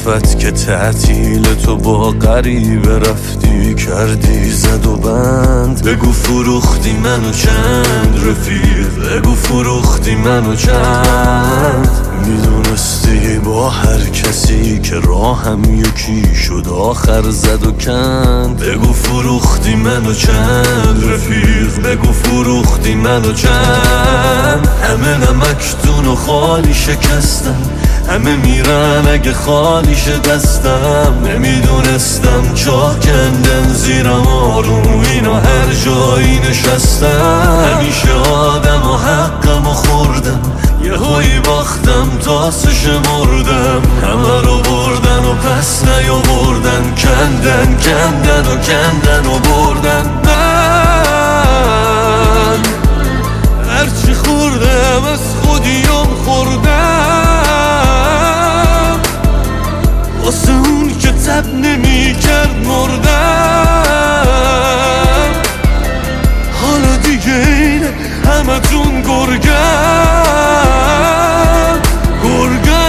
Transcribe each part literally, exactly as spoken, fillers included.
صدفت که تعطیل تو با غریبه رفتی کردی زد و بند. بگو فروختی منو چند رفیق، بگو فروختی منو چند. میدونستی با هر کسی که راهم یکی شد آخر زد و کند. بگو فروختی منو چند رفیق، بگو فروختی منو چند. همه نمکتون و خالی شکستم، همه میرن اگه خالی شه دستم. نمیدونستم جا کندن زیرم آروم اینا هر جایی نشستم. همیشه آدم و حقم و خوردم، یه هایی باختم تاسش مردم. همه رو بردن و پس نیاوردن، کندن کندن و کندن و بردن. من هرچی خوردم از خودیم خوردم، واسه اون که تب نمی کرد مردم. حالا دیگه اینه همه تون گرگم گرگم.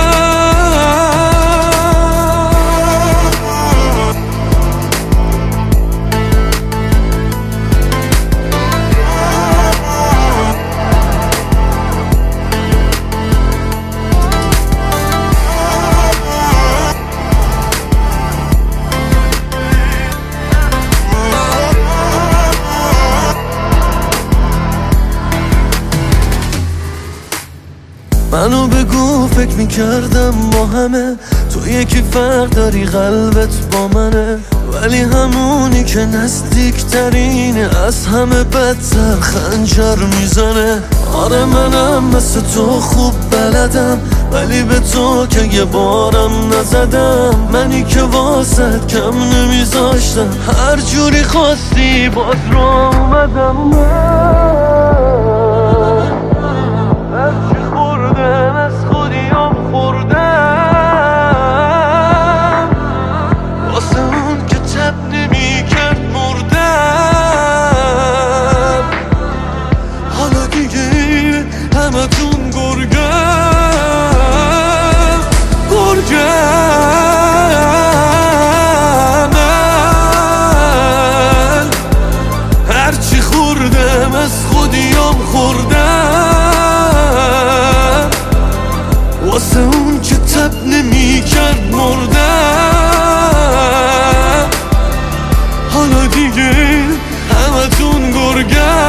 منو بگو فکر میکردم با همه تو یکی فرق داری قلبت با منه، ولی همونی که نزدیکترینه از همه بدتر خنجر میزنه. آره منم مثل تو خوب بلدم، ولی به تو که یه بارم نزدم. منی که واسد کم نمیذاشتم، هر جوری خواستی باز رو اومدم. هرچی خوردم از خودیم خوردم، واسه اون که تب نمی کرد مردم. حالا دیگه همه تون گرگم گرگم. من هرچی خوردم از خودیم خوردم، واسه اون که تب نمی کرد مردم. حالا دیگه همه تون گرگم